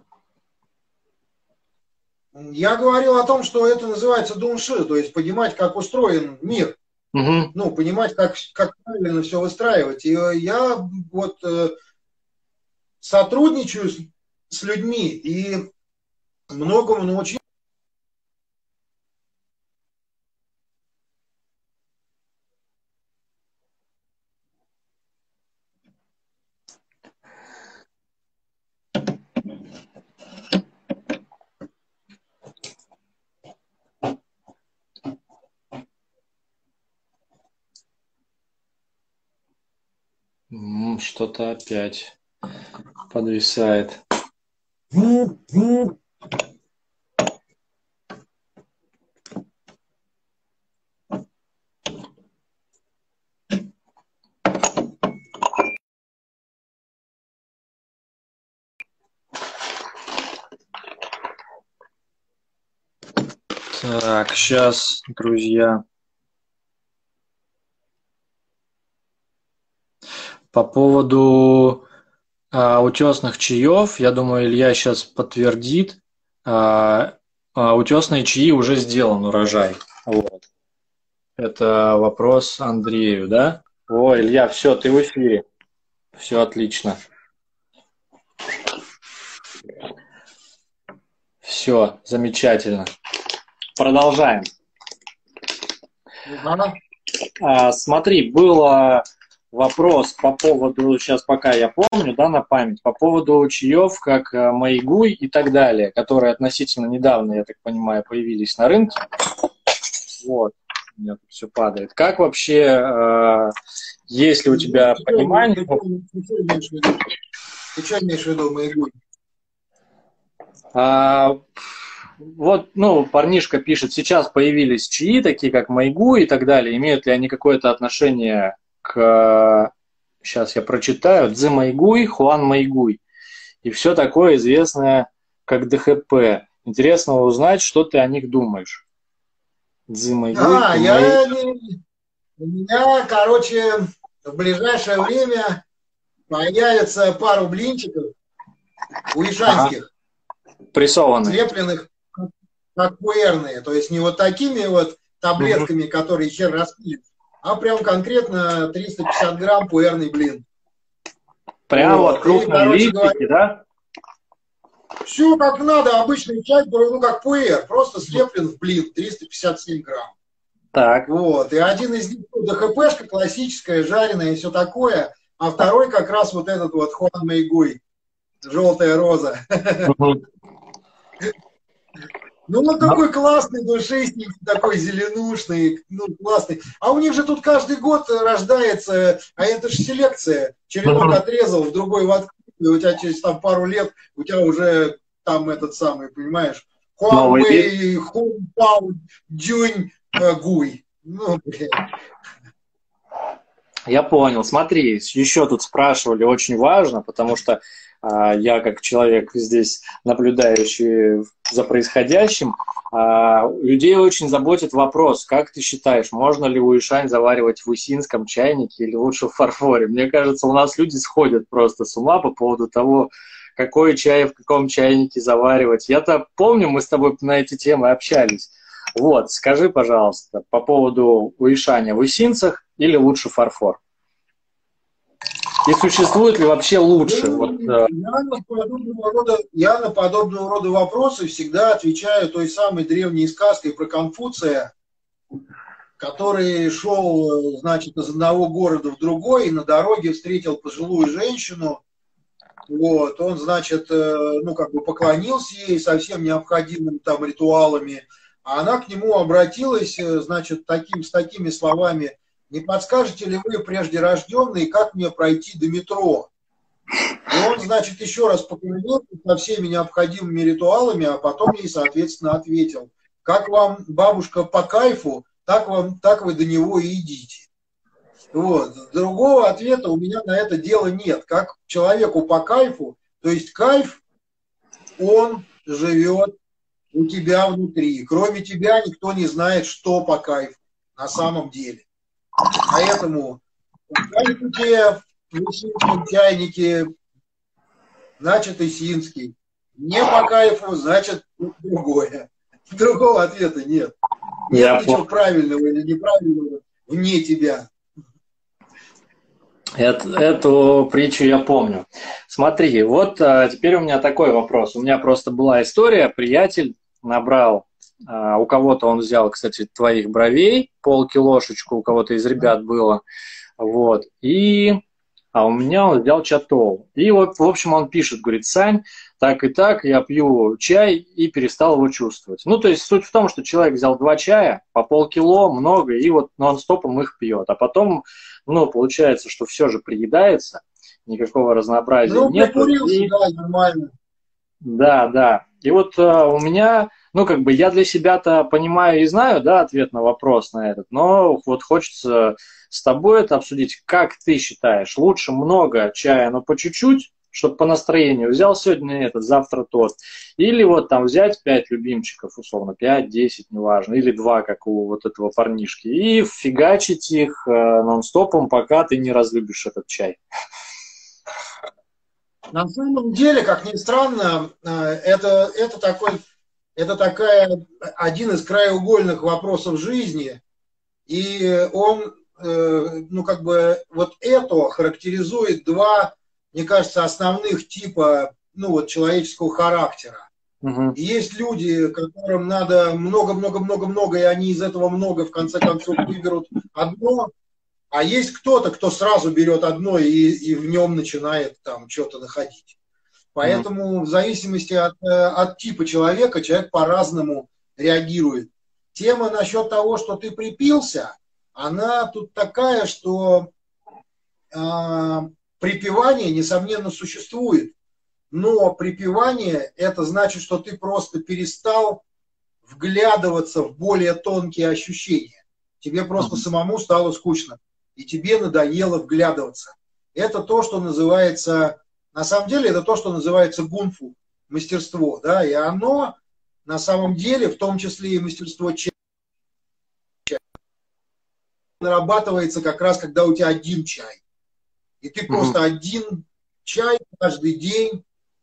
Я говорил о том, что это называется дунши, то есть понимать, как устроен мир. Угу. Ну, понимать, как правильно все выстраивать. И я вот сотрудничаю с людьми и многому научился. Что-то опять подвисает. Так, сейчас, друзья. По поводу утесных чаев, я думаю, Илья сейчас подтвердит. Утесные чаи уже сделан урожай. Вот. Это вопрос Андрею, да? О, Илья, все, ты в эфире. Все отлично. Все, замечательно. Продолжаем. Смотри, был вопрос по поводу, сейчас пока я помню, да, на память, по поводу чаев, как Мэйгуй и так далее, которые относительно недавно, я так понимаю, появились на рынке. Вот, у меня тут все падает. Как вообще, есть ли у тебя понимание? Ты что имеешь в виду, Мэйгуй? Вот, ну, парнишка пишет, сейчас появились чаи, такие как Мэйгуй и так далее. Имеют ли они какое-то отношение к... Сейчас я прочитаю. Цзы Мэйгуй, Хуан Мэйгуй. И все такое известное как ДХП. Интересно узнать, что ты о них думаешь. Цзы Мэйгуй. У меня, короче, в ближайшее время появится пару блинчиков уишанских. Прессованных. Слепленных как пуэрные. То есть не вот такими вот таблетками, которые хер распилит, а прям конкретно 350 грамм пуэрный блин. Прям вот крупные листики, да? Все как надо, обычный чай, ну как пуэр, просто слеплен в блин, 357 грамм. Так. Вот, и один из них ДХПшка классическая, жареная и все такое, а второй как раз вот этот вот Хуан Мэйгуй, желтая роза. Ну, он такой классный, душистый, такой зеленушный, ну, классный. А у них же тут каждый год рождается, а это же селекция. Черенок отрезал, в другой воткнул, и у тебя через там пару лет, у тебя уже там этот самый, понимаешь, Новый вид. Хуанмэй, Хунпао, Дюнь, Гуй. Ну, блин. Я понял. Смотри, еще тут спрашивали, очень важно, потому что я как человек здесь, наблюдающий за происходящим, людей очень заботит вопрос, как ты считаешь, можно ли уишань заваривать в усинском чайнике или лучше в фарфоре? Мне кажется, у нас люди сходят просто с ума по поводу того, какой чай в каком чайнике заваривать. Я-то помню, мы с тобой на эти темы общались. Вот, скажи, пожалуйста, по поводу уишаня в усинцах или лучше фарфор? И существует ли вообще лучше? Я на подобного рода вопросы всегда отвечаю той самой древней сказкой про Конфуция, который шел, значит, из одного города в другой, и на дороге встретил пожилую женщину. Вот, он, значит, ну, как бы поклонился ей со всем необходимыми там ритуалами, а она к нему обратилась, значит, с такими словами: не подскажете ли вы, прежде рожденные, как мне пройти до метро? И он, значит, еще раз поклонился со всеми необходимыми ритуалами, а потом ей, соответственно, ответил: как вам, бабушка, по кайфу, так вы до него и идите. Вот. Другого ответа у меня на это дело нет. Как человеку по кайфу, то есть кайф, он живет у тебя внутри. Кроме тебя никто не знает, что по кайфу на самом деле. Поэтому в кайфе, в усинском чайнике, значит, исинский. Не по кайфу, значит, другое. Другого ответа нет. Нет ничего правильного или неправильного вне тебя. Эту притчу я помню. Смотри, вот теперь у меня такой вопрос. У меня просто была история, приятель набрал, у кого-то он взял, кстати, твоих бровей, полкилошечку у кого-то из ребят было, вот, а у меня он взял чатол. И вот, в общем, он пишет, говорит: Сань, так и так, я пью чай и перестал его чувствовать. Ну, то есть суть в том, что человек взял 2 чая, по полкило, много, и вот нон-стопом их пьет. А потом, ну, получается, что все же приедается, никакого разнообразия нет. Прикурился, да, нормально. Да. И вот у меня, ну, как бы я для себя-то понимаю и знаю, да, ответ на вопрос на этот, но вот хочется с тобой это обсудить. Как ты считаешь, лучше много чая, но по чуть-чуть, чтобы по настроению взял сегодня этот, завтра тот, или вот там взять 5 любимчиков, условно, 5-10, неважно, или 2, как у вот этого парнишки, и фигачить их нон-стопом, пока ты не разлюбишь этот чай? На самом деле, как ни странно, это такая один из краеугольных вопросов жизни, и он, ну, как бы, вот это характеризует 2, мне кажется, основных типа, ну, вот, человеческого характера. Угу. И есть люди, которым надо много-много-много-много, и они из этого много, в конце концов, выберут одно. А есть кто-то, кто сразу берет одно и в нем начинает там что-то находить. Поэтому в зависимости от типа человека, человек по-разному реагирует. Тема насчет того, что ты припился, она тут такая, что припевание, несомненно, существует. Но припевание – это значит, что ты просто перестал вглядываться в более тонкие ощущения. Тебе просто самому стало скучно. И тебе надоело вглядываться. Это то, что называется, на самом деле, это то, что называется гунфу, мастерство, да, и оно на самом деле, в том числе и мастерство чая, нарабатывается как раз, когда у тебя один чай. И ты просто один чай каждый день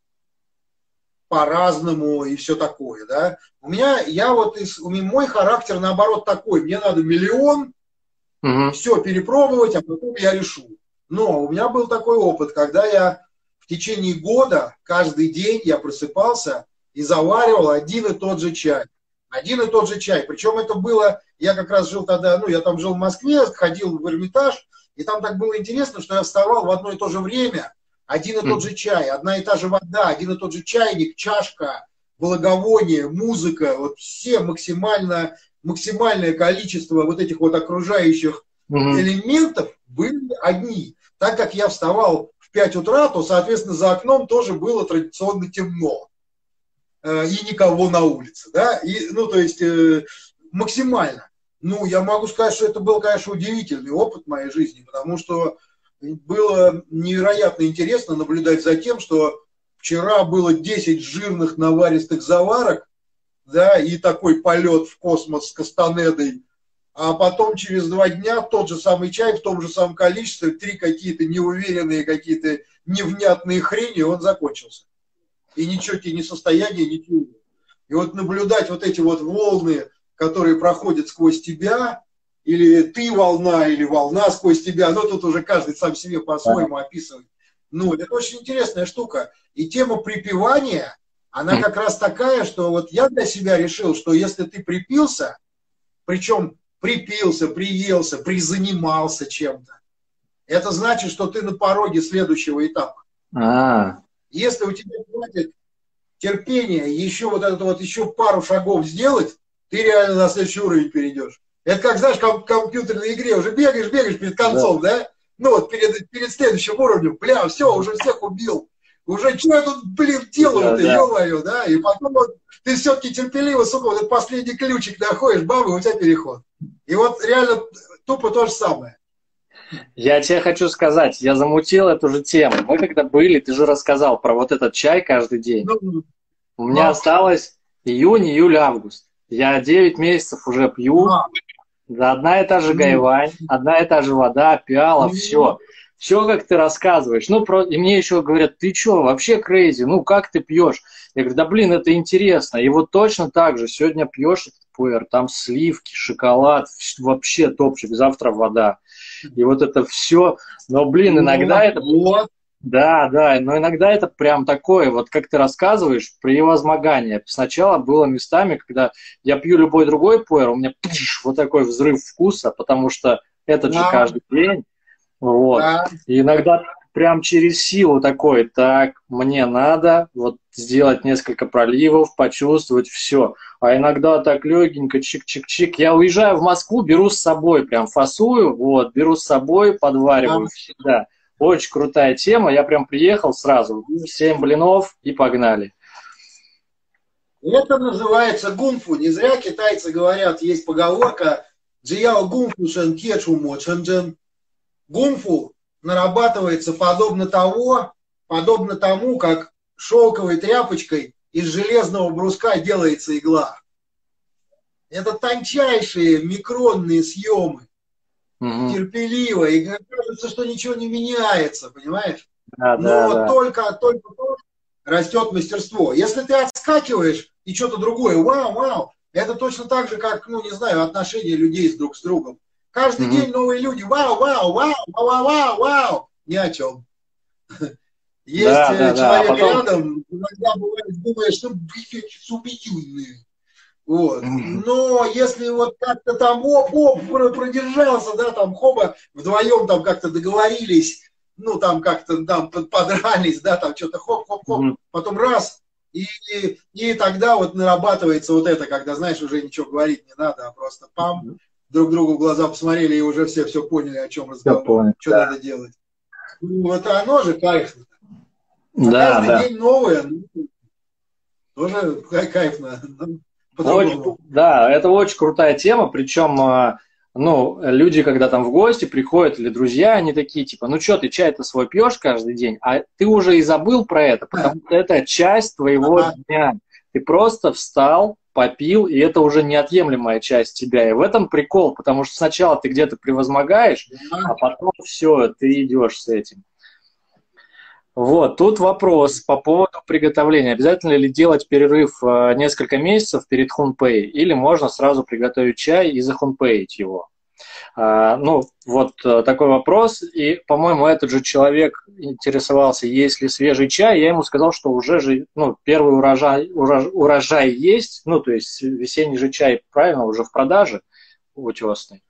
по-разному и все такое, да. Мой характер наоборот такой, мне надо миллион, все перепробовать, а потом я решу. Но у меня был такой опыт, когда я в течение года каждый день я просыпался и заваривал один и тот же чай. Один и тот же чай. Причем это было, я как раз жил тогда, ну, я там жил в Москве, ходил в Эрмитаж, и там так было интересно, что я вставал в одно и то же время, один и тот же чай, одна и та же вода, один и тот же чайник, чашка, благовоние, музыка, вот все максимальное количество вот этих вот окружающих элементов были одни. Так как я вставал в 5 утра, то, соответственно, за окном тоже было традиционно темно. и никого на улице, да, и, ну, то есть максимально. Ну, я могу сказать, что это был, конечно, удивительный опыт в моей жизни, потому что было невероятно интересно наблюдать за тем, что вчера было 10 жирных наваристых заварок, да, и такой полет в космос с Кастанедой, а потом через 2 дня тот же самый чай в том же самом количестве, 3 какие-то неуверенные, какие-то невнятные хрени, он закончился. И ничего тебе не состояние, ничего. И вот наблюдать вот эти вот волны, которые проходят сквозь тебя, или ты волна, или волна сквозь тебя, но тут уже каждый сам себе по-своему описывает. Ну, это очень интересная штука. И тема припевания, она как раз такая, что вот я для себя решил, что если ты припился, причем припился, приелся, призанимался чем-то, это значит, что ты на пороге следующего этапа. Если у тебя хватит терпения еще вот это вот еще пару шагов сделать, ты реально на следующий уровень перейдешь. Это как, знаешь, в компьютерной игре уже бегаешь перед концом, да? Ну вот перед следующим уровнем, бля, все, уже всех убил. Уже что я тут, блин, делаю-то, ё-моё, да? И потом вот ты все-таки терпеливо, сука, вот этот последний ключик находишь, бам, и у тебя переход. И вот реально тупо то же самое. Я тебе хочу сказать, я замутил эту же тему. Мы когда были, ты же рассказал про вот этот чай каждый день. У меня осталось июнь, июль, август. Я 9 месяцев уже пью. Да, одна и та же гайвань, одна и та же вода, пиала, все. Все, как ты рассказываешь. Ну, и мне еще говорят, ты что, вообще крейзи, ну, как ты пьешь? Я говорю, да, блин, это интересно. И вот точно так же, сегодня пьешь этот пуэр, там сливки, шоколад, вообще топчик, завтра вода. И вот это все. Но, блин, иногда это... Да, но иногда это прям такое, вот как ты рассказываешь, превозмогание. Сначала было местами, когда я пью любой другой пуэр, у меня вот такой взрыв вкуса, потому что этот же каждый день. Вот. И иногда прям через силу такой, так, мне надо вот сделать несколько проливов, почувствовать все. А иногда так легенько, чик-чик-чик. Я уезжаю в Москву, беру с собой, прям фасую, вот, беру с собой, подвариваю всегда. Очень крутая тема. Я прям приехал сразу, 7 блинов и погнали. Это называется гунфу. Не зря китайцы говорят, есть поговорка «Джияо гунфу шэн кечу мо чэн чэн». Гунфу нарабатывается подобно тому, как шелковой тряпочкой из железного бруска делается игла. Это тончайшие микронные съемы. Терпеливо, и кажется, что ничего не меняется, понимаешь? Но только растет мастерство. Если ты отскакиваешь и что-то другое, вау, это точно так же, как, ну, не знаю, отношения людей друг с другом. Каждый день новые люди, вау, ни о чем. Есть человек рядом, иногда бывает, думаешь, что убедительные. Вот. Но если вот как-то там продержался, да, там хоба, вдвоем там как-то договорились, ну там как-то там подрались, да, там что-то хоп, потом раз, и тогда вот нарабатывается вот это, когда, знаешь, уже ничего говорить не надо, а просто пам, друг другу в глаза посмотрели, и уже все поняли, о чем разговор, что надо делать. Вот оно же кайфно. Каждый день новое, тоже кайфно. Да, это очень крутая тема, причем, ну, люди, когда там в гости приходят, или друзья, они такие, типа, ну что, ты чай-то свой пьешь каждый день, а ты уже и забыл про это, потому что это часть твоего дня. Ты просто встал, попил, и это уже неотъемлемая часть тебя. И в этом прикол, потому что сначала ты где-то превозмогаешь, а потом все, ты идешь с этим. Вот, тут вопрос по поводу приготовления. Обязательно ли делать перерыв несколько месяцев перед хунпэй, или можно сразу приготовить чай и захунпэить его? Ну, вот такой вопрос. И, по-моему, этот же человек интересовался, есть ли свежий чай. Я ему сказал, что уже же, ну, первый урожай есть. Ну, то есть весенний же чай, правильно, уже в продаже утесный.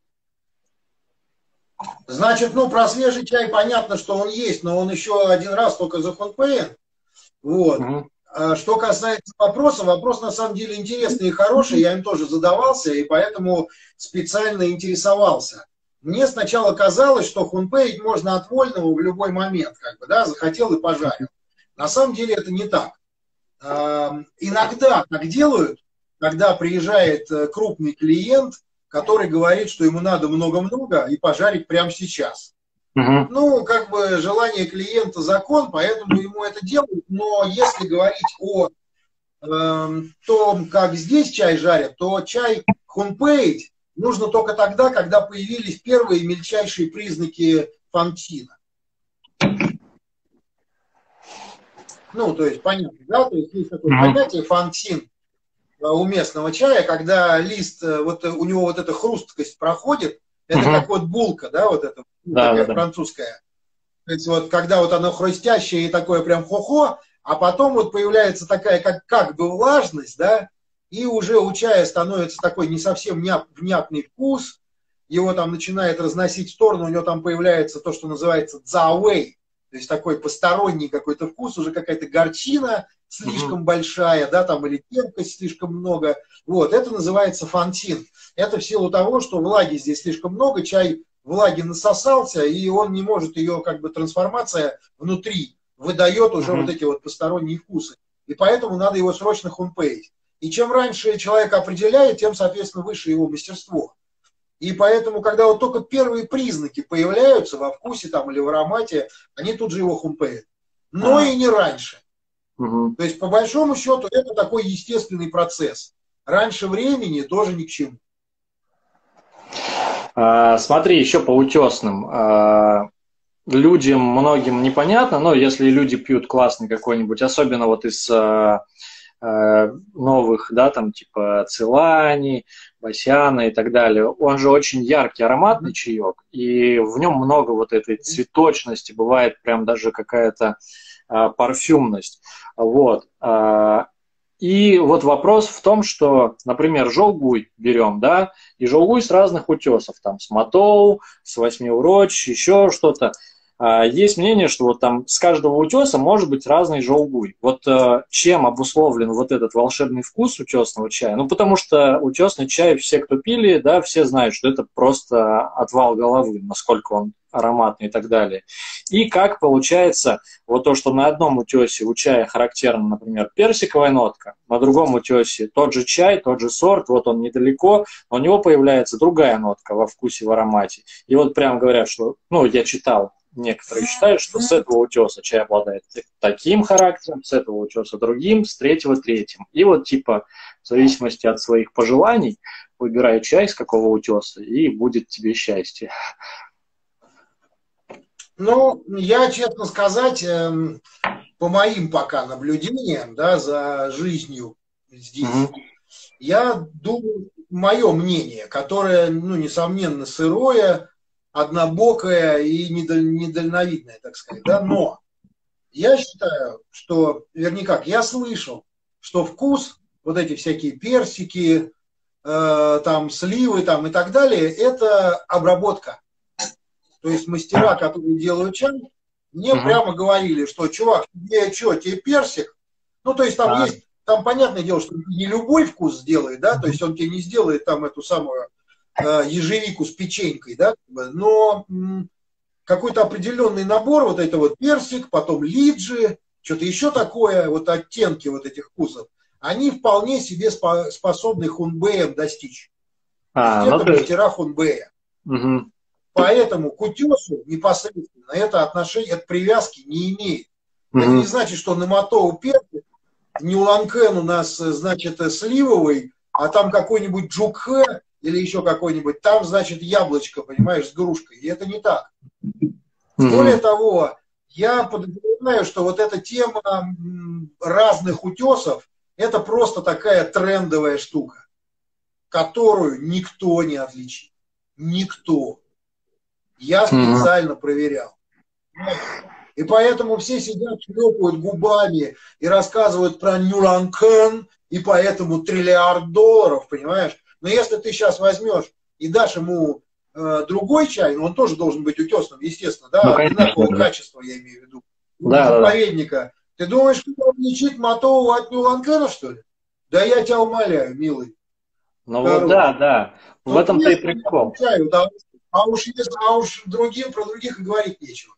Значит, ну, про свежий чай понятно, что он есть, но он еще один раз только захунпэен. Вот. Что касается вопроса, вопрос на самом деле интересный и хороший, я им тоже задавался, и поэтому специально интересовался. Мне сначала казалось, что хунпэить можно от вольного в любой момент, как бы, да, захотел и пожарил. На самом деле это не так. Иногда так делают, когда приезжает крупный клиент, который говорит, что ему надо много-много и пожарить прямо сейчас. Ну, как бы желание клиента закон, поэтому ему это делают. Но если говорить о том, как здесь чай жарят, то чай хунпэйд нужно только тогда, когда появились первые мельчайшие признаки фантина. Ну, то есть, понятно, да? То есть, есть такое понятие фантин у местного чая, когда лист, вот у него вот эта хрусткость проходит, это как вот булка, да, вот эта, такая французская. То есть, вот когда вот оно хрустящее и такое прям хо-хо, а потом вот появляется такая как бы влажность, да, и уже у чая становится такой не совсем внятный вкус, его там начинает разносить в сторону, у него там появляется то, что называется цзауэй, то есть такой посторонний какой-то вкус, уже какая-то горчина слишком большая, да, там или терпкость слишком много. Вот, это называется фантин. Это в силу того, что влаги здесь слишком много, чай влаги насосался, и он не может ее, как бы, трансформация внутри выдает уже вот эти вот посторонние вкусы. И поэтому надо его срочно хунпэить. И чем раньше человек определяет, тем, соответственно, выше его мастерство. И поэтому, когда вот только первые признаки появляются во вкусе там, или в аромате, они тут же его хунпэят. Но и не раньше. То есть, по большому счету, это такой естественный процесс. Раньше времени тоже ни к чему. Смотри, еще по утесным. Людям многим непонятно, но если люди пьют классный какой-нибудь, особенно вот из новых, да, там типа Цилани, Басяна и так далее, он же очень яркий, ароматный чаек, и в нем много вот этой цветочности, бывает прям даже какая-то парфюмность. Вот. И вот вопрос в том, что, например, жолгуй берем, да, и жолгуй с разных утесов, там, с Матоу, с Восьмиуроч, еще что-то. Есть мнение, что вот там с каждого утеса может быть разный жолгуй. Вот чем обусловлен вот этот волшебный вкус утесного чая? Ну, потому что утесный чай, все, кто пили, да, все знают, что это просто отвал головы, насколько он ароматный и так далее. И как получается вот то, что на одном утесе у чая характерна, например, персиковая нотка, на другом утесе тот же чай, тот же сорт, вот он недалеко, но у него появляется другая нотка во вкусе, в аромате. И вот прям говорят, что, ну, я читал, некоторые считают, что с этого утеса чай обладает таким характером, с этого утеса другим, с третьего третьим. И вот типа в зависимости от своих пожеланий выбирай чай с какого утеса, и будет тебе счастье. Ну, я, честно сказать, по моим пока наблюдениям, да, за жизнью здесь, я думаю, мое мнение, которое, ну, несомненно, сырое, однобокое и недальновидное, так сказать, да, но я считаю, что, вернее как, я слышал, что вкус, вот эти всякие персики, там, сливы там, и так далее, это обработка. То есть мастера, которые делают чай, мне прямо говорили, что, чувак, тебе что, тебе персик? Ну, то есть там есть, там понятное дело, что не любой вкус сделает, да, то есть он тебе не сделает там эту самую ежевику с печенькой, да, но какой-то определенный набор, вот это вот персик, потом лиджи, что-то еще такое, вот оттенки вот этих вкусов, они вполне себе способны хунбэем достичь. Это мастера хунбэя. Поэтому к утесу непосредственно это отношение, это привязки не имеет. Это не значит, что на Матоу персик, Нюланкен у нас, значит, сливовый, а там какой-нибудь джукхэ или еще какой-нибудь, там, значит, яблочко, понимаешь, с грушкой. И это не так. Более того, я подозреваю, что вот эта тема разных утесов, это просто такая трендовая штука, которую никто не отличит. Никто. Я специально проверял. И поэтому все сидят, шлепают губами и рассказывают про Нюланкен, и поэтому $1 триллиард, понимаешь? Но если ты сейчас возьмешь и дашь ему другой чай, он тоже должен быть утесным, естественно, да, одинакового качества, я имею в виду, заповедника. Ты думаешь, что отличить Матоу от Нюланкена, что ли? Да я тебя умоляю, милый. Ну вот да. В этом-то и прикол. А уж про других и говорить нечего.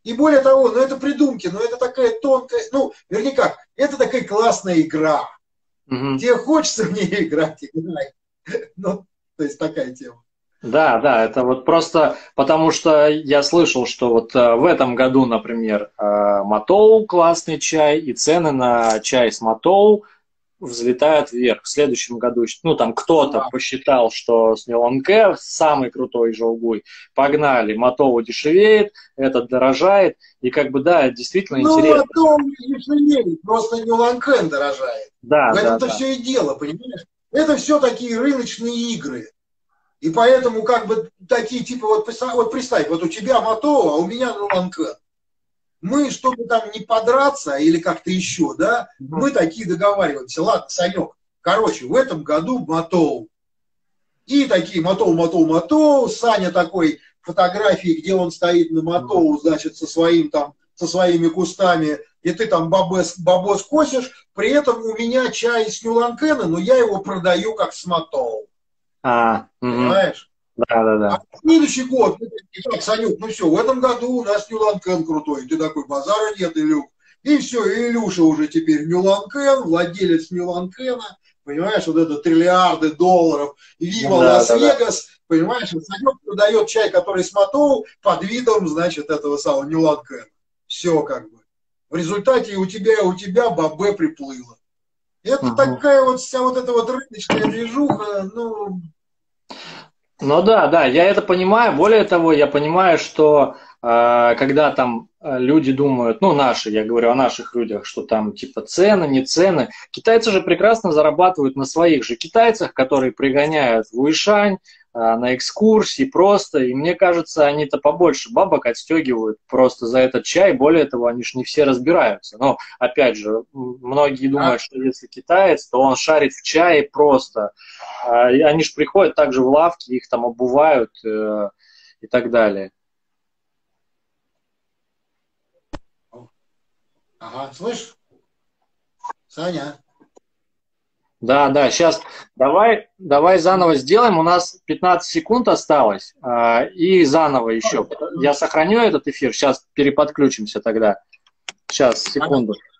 И более того, ну это придумки, ну это такая тонкая, ну, вернее как, это такая классная игра. Мгм. Тебе хочется в ней играть, играй. Ну, то есть такая тема. Да, да, это вот просто потому что я слышал, что вот в этом году, например, Матоу классный чай, и цены на чай с Матоу взлетают вверх. В следующем году, ну, там кто-то Да. посчитал, что с Ниланке самый крутой желгуй. Погнали, Матоу дешевеет, этот дорожает, и как бы, да, действительно Ну, а интересно. то дешевеет, просто Нюланкен дорожает. В Да, да, этом-то да. все и дело, понимаешь? Это все такие рыночные игры. И поэтому как бы такие типа, вот представь, вот у тебя Матоу, а у меня Нюланкен. Мы, чтобы там не подраться или как-то еще, да, Мгм. мы такие договариваемся. Ладно, Санек, короче, в этом году Матоу. И такие Матоу, Матоу, Матоу. Саня такой фотографии, где он стоит на Матоу, значит, со своими кустами, и ты там бабос косишь. При этом у меня чай с Нюланкена, но я его продаю как с Матоу. Мгм. Понимаешь? Да, да, А да. в следующий год, и так, Санюк, ну все, в этом году у нас Нюланкен крутой. Ты такой, базара нет, Илюк. И все, и Илюша уже теперь Нюланкен, владелец Нюланкена, понимаешь, вот это триллиарды долларов, Вива Да, да, да. Лас-Вегас, понимаешь, вот Санек продает чай, который с Матоу под видом, значит, этого самого Нюланкена. Все как бы. В результате и у тебя бабе приплыло. Это Мгм. такая вот вся вот эта вот рыночная движуха, ну, Ну да, да, я это понимаю. Более того, я понимаю, что когда там люди думают, ну наши, я говорю о наших людях, что там типа цены, не цены. Китайцы же прекрасно зарабатывают на своих же китайцах, которые пригоняют в Уишань на экскурсии просто. И мне кажется, они-то побольше бабок отстегивают просто за этот чай. Более того, они же не все разбираются. Но опять же, многие да. думают, что если китаец, то он шарит в чае просто. И они же приходят также в лавки, их там обувают и так далее. Ага, слышь, Саня. Да, да, сейчас давай заново сделаем. У нас 15 секунд осталось. И заново еще. Я сохраню этот эфир. Сейчас переподключимся тогда. Сейчас, Ага. секунду.